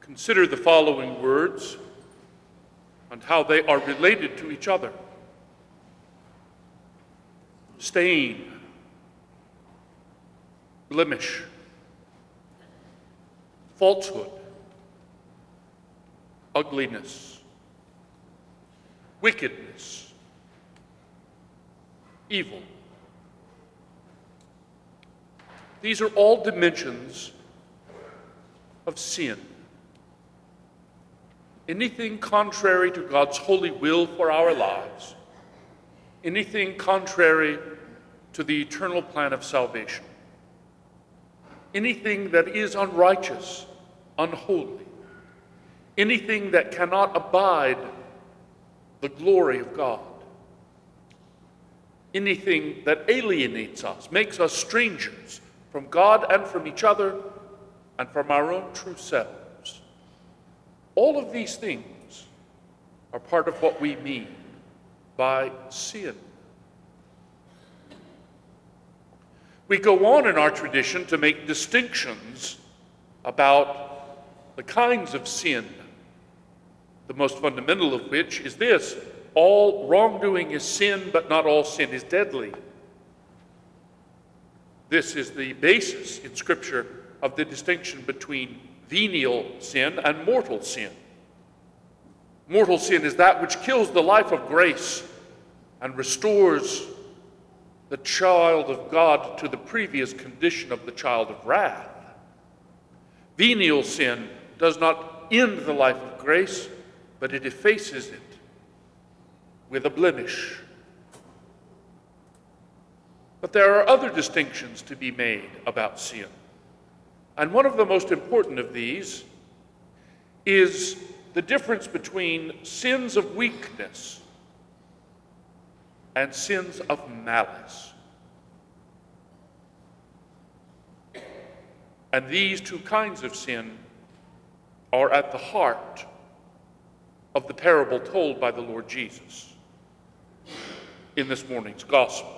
Consider the following words and how they are related to each other. Stain, blemish, falsehood, ugliness, wickedness, evil. These are all dimensions of sin. Anything contrary to God's holy will for our lives, anything contrary to the eternal plan of salvation, anything that is unrighteous, unholy, anything that cannot abide the glory of God, anything that alienates us, makes us strangers from God and from each other and from our own true selves. All of these things are part of what we mean by sin. We go on in our tradition to make distinctions about the kinds of sin, the most fundamental of which is this: all wrongdoing is sin, but not all sin is deadly. This is the basis in Scripture of the distinction between venial sin and mortal sin. Mortal sin is that which kills the life of grace and restores the child of God to the previous condition of the child of wrath. Venial sin does not end the life of grace, but it effaces it with a blemish. But there are other distinctions to be made about sin. And one of the most important of these is the difference between sins of weakness and sins of malice. And these two kinds of sin are at the heart of the parable told by the Lord Jesus in this morning's gospel.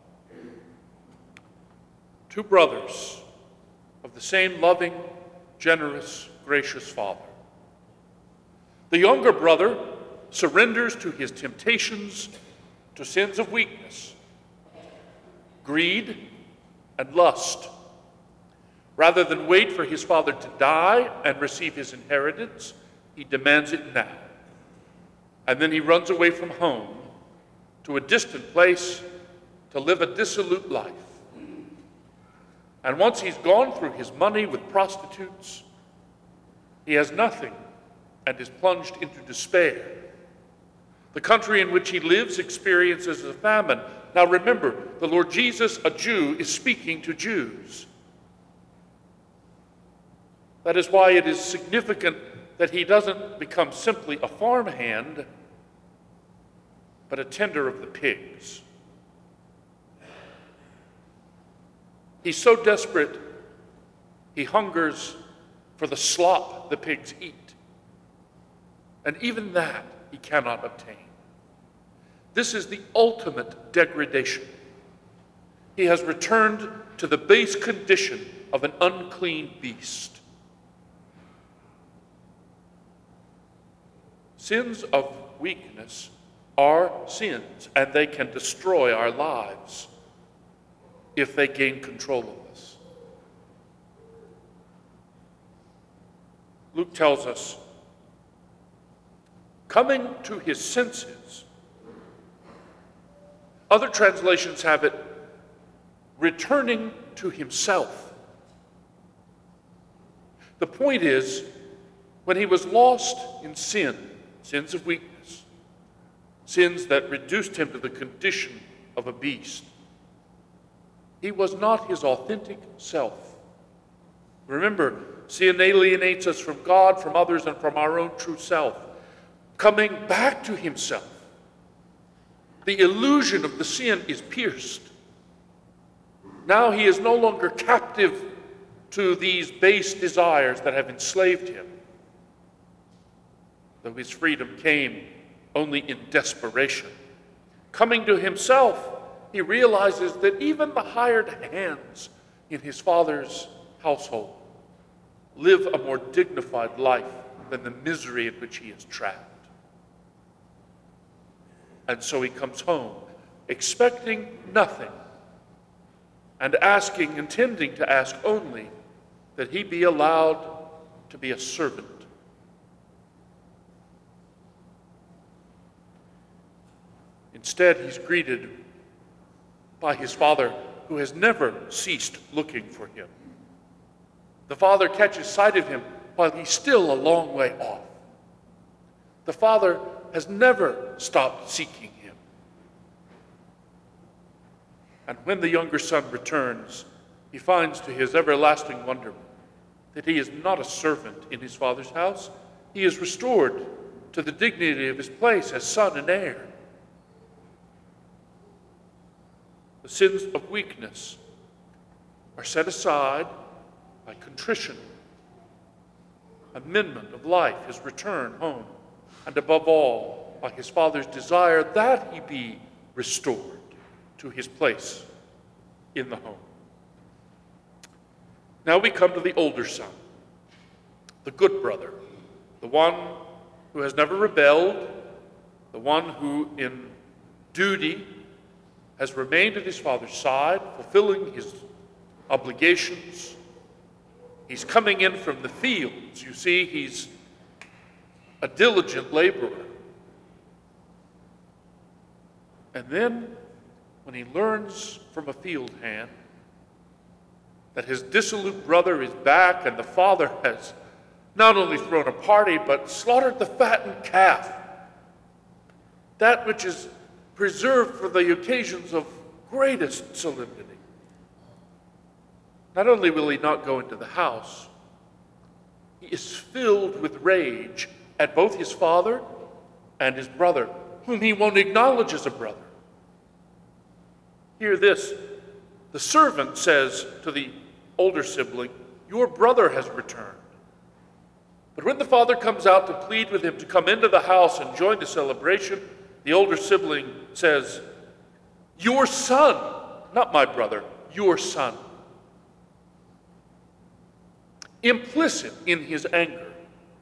Two brothers of the same loving, generous, gracious Father. The younger brother surrenders to his temptations, to sins of weakness, greed, and lust. Rather than wait for his father to die and receive his inheritance, he demands it now. And then he runs away from home to a distant place to live a dissolute life. And once he's gone through his money with prostitutes, he has nothing and is plunged into despair. The country in which he lives experiences a famine. Now remember, the Lord Jesus, a Jew, is speaking to Jews. That is why it is significant that he doesn't become simply a farmhand, but a tender of the pigs. He's so desperate, he hungers for the slop the pigs eat. And even that he cannot obtain. This is the ultimate degradation. He has returned to the base condition of an unclean beast. Sins of weakness are sins, and they can destroy our lives if they gain control of us. Luke tells us, coming to his senses. Other translations have it, returning to himself. The point is, when he was lost in sin, sins of weakness, sins that reduced him to the condition of a beast, he was not his authentic self. Remember, sin alienates us from God, from others, and from our own true self. Coming back to himself, the illusion of the sin is pierced. Now he is no longer captive to these base desires that have enslaved him, though his freedom came only in desperation. Coming to himself, he realizes that even the hired hands in his father's household live a more dignified life than the misery in which he is trapped. And so he comes home, expecting nothing, and intending to ask only that he be allowed to be a servant. Instead, he's greeted by his father, who has never ceased looking for him. The father catches sight of him while he's still a long way off. The father has never stopped seeking him. And when the younger son returns, he finds to his everlasting wonderment that he is not a servant in his father's house. He is restored to the dignity of his place as son and heir. The sins of weakness are set aside by contrition, amendment of life, his return home, and above all, by his father's desire that he be restored to his place in the home. Now we come to the older son, the good brother, the one who has never rebelled, the one who in duty has remained at his father's side, fulfilling his obligations. He's coming in from the fields. You see, he's a diligent laborer. And then, when he learns from a field hand that his dissolute brother is back and the father has not only thrown a party, but slaughtered the fattened calf, that which is preserved for the occasions of greatest solemnity. Not only will he not go into the house, he is filled with rage at both his father and his brother, whom he won't acknowledge as a brother. Hear this. The servant says to the older sibling, "Your brother has returned." But when the father comes out to plead with him to come into the house and join the celebration, the older sibling says, "Your son," not my brother, "your son." Implicit in his anger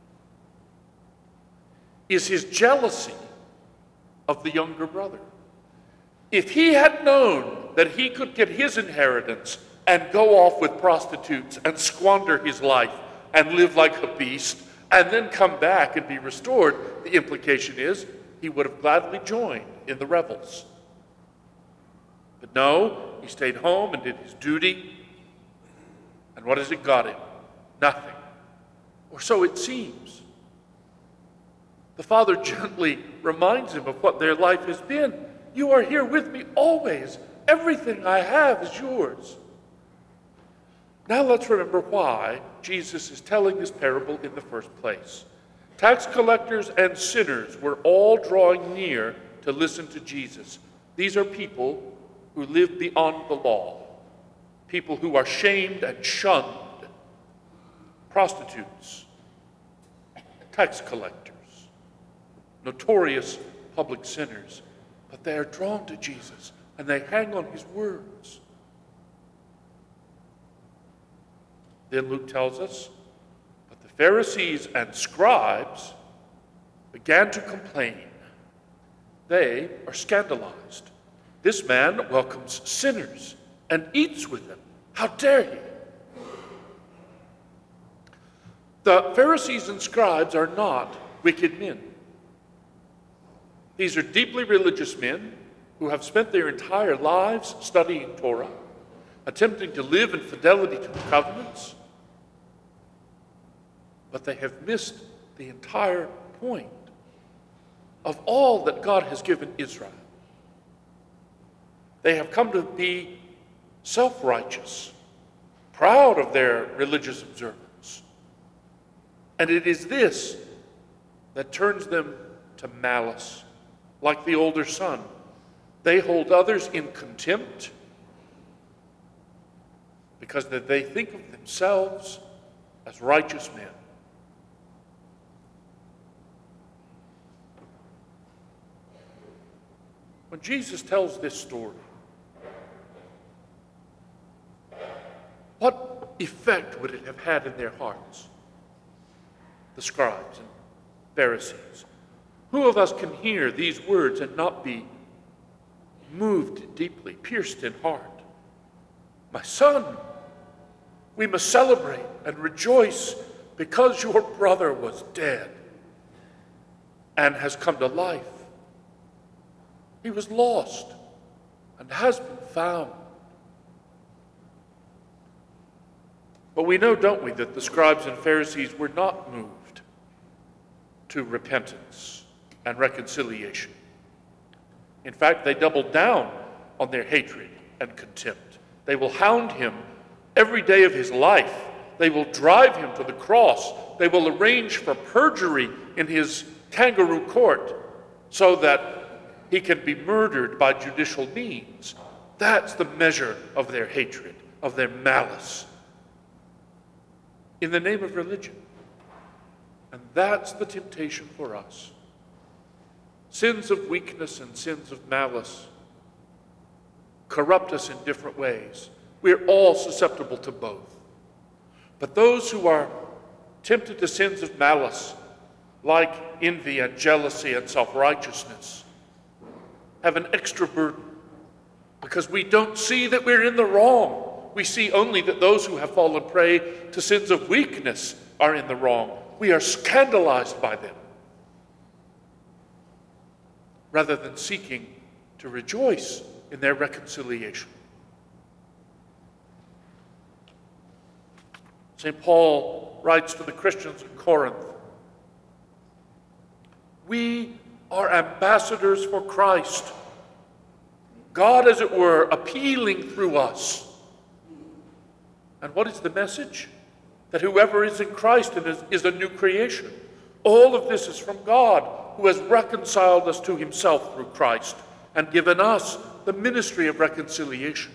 is his jealousy of the younger brother. If he had known that he could get his inheritance and go off with prostitutes and squander his life and live like a beast and then come back and be restored, the implication is he would have gladly joined in the revels. But no, he stayed home and did his duty. And what has it got him? Nothing. Or so it seems. The father gently reminds him of what their life has been. "You are here with me always. Everything I have is yours." Now let's remember why Jesus is telling this parable in the first place. Tax collectors and sinners were all drawing near to listen to Jesus. These are people who live beyond the law, people who are shamed and shunned, prostitutes, tax collectors, notorious public sinners. But they are drawn to Jesus, and they hang on his words. Then Luke tells us, but the Pharisees and scribes began to complain. They are scandalized. This man welcomes sinners and eats with them. How dare he? The Pharisees and scribes are not wicked men. These are deeply religious men who have spent their entire lives studying Torah, attempting to live in fidelity to the covenants, but they have missed the entire point of all that God has given Israel. They have come to be self-righteous, proud of their religious observance. And it is this that turns them to malice. Like the older son, they hold others in contempt because they think of themselves as righteous men. When Jesus tells this story, what effect would it have had in their hearts? The scribes and Pharisees. Who of us can hear these words and not be moved deeply, pierced in heart? My son, we must celebrate and rejoice because your brother was dead and has come to life. He was lost and has been found. But we know, don't we, that the scribes and Pharisees were not moved to repentance and reconciliation. In fact, they doubled down on their hatred and contempt. They will hound him every day of his life. They will drive him to the cross. They will arrange for perjury in his kangaroo court so that he can be murdered by judicial means. That's the measure of their hatred, of their malice, in the name of religion. And that's the temptation for us. Sins of weakness and sins of malice corrupt us in different ways. We're all susceptible to both. But those who are tempted to sins of malice, like envy and jealousy and self-righteousness, have an extra burden because we don't see that we're in the wrong. We see only that those who have fallen prey to sins of weakness are in the wrong. We are scandalized by them rather than seeking to rejoice in their reconciliation. St. Paul writes to the Christians in Corinth, we are ambassadors for Christ, God, as it were, appealing through us. And what is the message? That whoever is in Christ is a new creation. All of this is from God, who has reconciled us to himself through Christ and given us the ministry of reconciliation.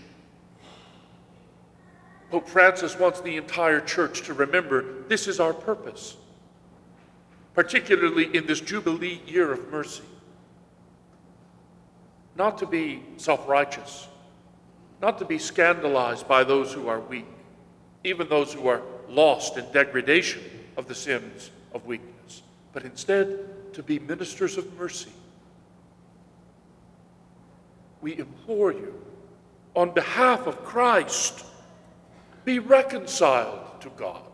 Pope Francis wants the entire church to remember this is our purpose, particularly in this Jubilee year of mercy. Not to be self-righteous, not to be scandalized by those who are weak, even those who are lost in degradation of the sins of weakness, but instead to be ministers of mercy. We implore you, on behalf of Christ, be reconciled to God.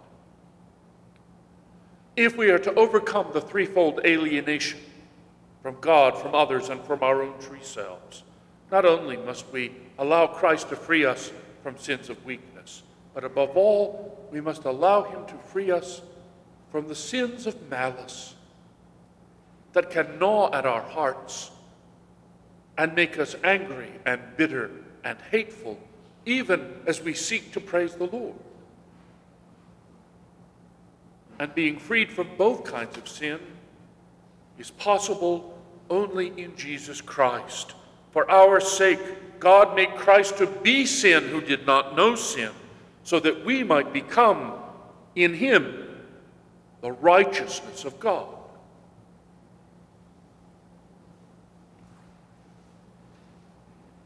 If we are to overcome the threefold alienation from God, from others, and from our own true selves, not only must we allow Christ to free us from sins of weakness, but above all, we must allow him to free us from the sins of malice that can gnaw at our hearts and make us angry and bitter and hateful, even as we seek to praise the Lord. And being freed from both kinds of sin is possible only in Jesus Christ. For our sake, God made Christ to be sin who did not know sin, so that we might become in him the righteousness of God.